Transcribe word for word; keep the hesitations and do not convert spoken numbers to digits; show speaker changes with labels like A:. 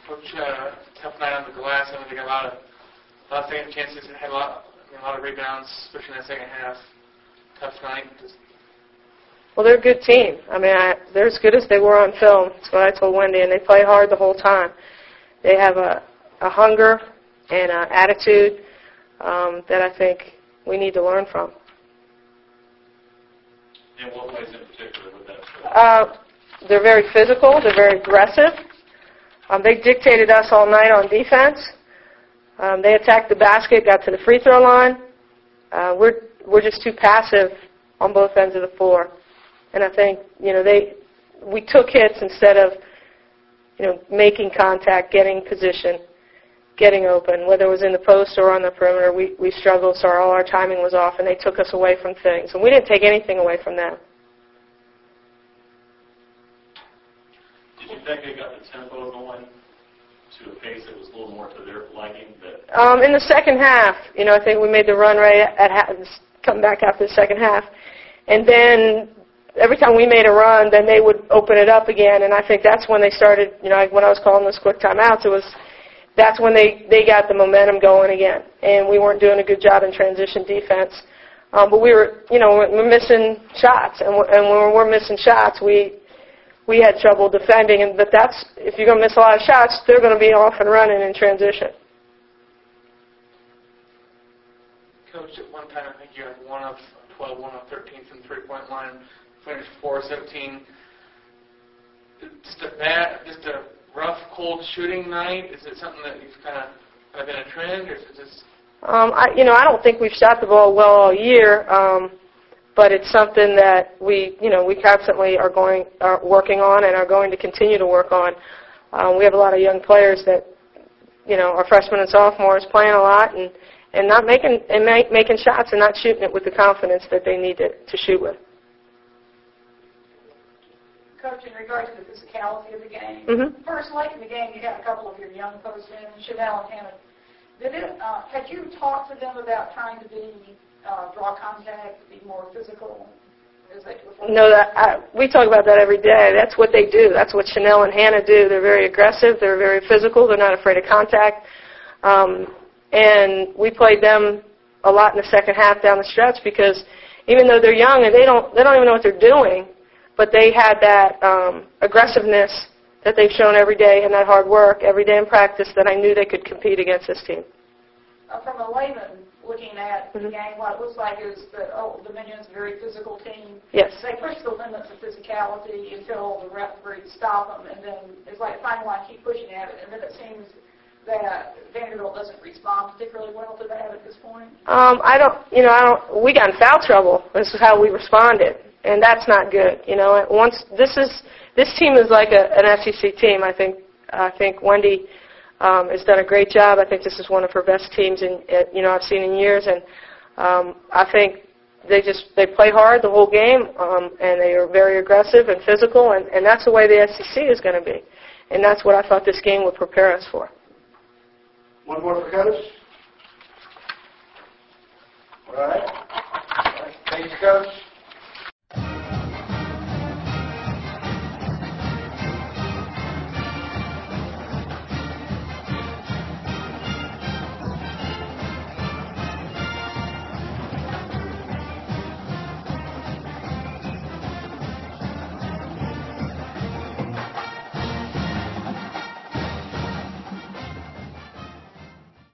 A: Coach, uh, tough night on the glass. I mean, they got a lot of, a lot of second chances and had a lot, I mean, a lot of rebounds, especially in the second half. Tough night. Just
B: Well, they're a good team. I mean, I, they're as good as they were on film. That's what I told Wendy, and they play hard the whole time. They have a, a hunger and an attitude um, that I think we need to learn from.
C: And what ways in particular would that show?
B: Uh, they're very physical. They're very aggressive. Um, they dictated us all night on defense. Um, they attacked the basket, got to the free throw line. Uh, we're we're just too passive on both ends of the floor. And I think, you know, they we took hits instead of, you know, making contact, getting position, getting open. Whether it was in the post or on the perimeter, we, we struggled, so all our timing was off, and they took us away from things. And we didn't take anything away from them.
C: Did you think they got the tempo going to a pace that was a little more to their liking? That
B: Um, in the second half, you know, I think we made the run right at half, come back after the second half. And then every time we made a run, then they would open it up again, and I think that's when they started, you know, when I was calling those quick timeouts, it was, that's when they, they got the momentum going again, and we weren't doing a good job in transition defense. Um, but we were, you know, we're missing shots, and, we're, and when we're missing shots, we we had trouble defending, and but that's, if you're going to miss a lot of shots, they're going to be off and running in transition.
A: Coach, at one time I think you had one of twelve, one of thirteen from the three-point line, finished four of seventeen. Just a bad, just a rough, cold shooting night. Is it something that you've kind of, kind of been a trend, or is it just?
B: Um, I, you know, I don't think we've shot the ball well all year, um, but it's something that we, you know, we constantly are going, are working on, and are going to continue to work on. Um, we have a lot of young players that, you know, are freshmen and sophomores playing a lot, and. And not making and make, making shots and not shooting it with the confidence that they need to, to shoot with.
D: Coach, in regards to the physicality of the game,
B: Mm-hmm.
D: first late in the game, you had a couple of your young postmen, Chanel and Hannah. Did it? Uh, had you talked to them about trying to be uh, draw contact, be more physical? As they
B: no, that I, we talk about that every day. That's what they do. That's what Chanel and Hannah do. They're very aggressive. They're very physical. They're not afraid of contact. Um, And we played them a lot in the second half down the stretch because even though they're young and they don't they don't even know what they're doing, but they had that um, aggressiveness that they've shown every day and that hard work every day in practice that I knew they could compete against this team.
D: Uh, from a layman looking at
B: mm-hmm.
D: the game, what it looks like is that Old Dominion's a very physical team.
B: Yes.
D: They push the limits of physicality until the referees stop them, and then it's like fine line, keep pushing at it, and then it seems that Vanderbilt doesn't respond particularly well to that at this point?
B: Um, I don't, you know, I don't. We got in foul trouble. This is how we responded, and that's not good. You know, once this is this team is like a, an S E C team. I think I think Wendy um, has done a great job. I think this is one of her best teams in you know I've seen in years, and um, I think they just they play hard the whole game, um, and they are very aggressive and physical, and, and that's the way the S E C is going to be, and that's what I thought this game would prepare us for.
E: One more for Coach. All right. All right. Thank you, Coach.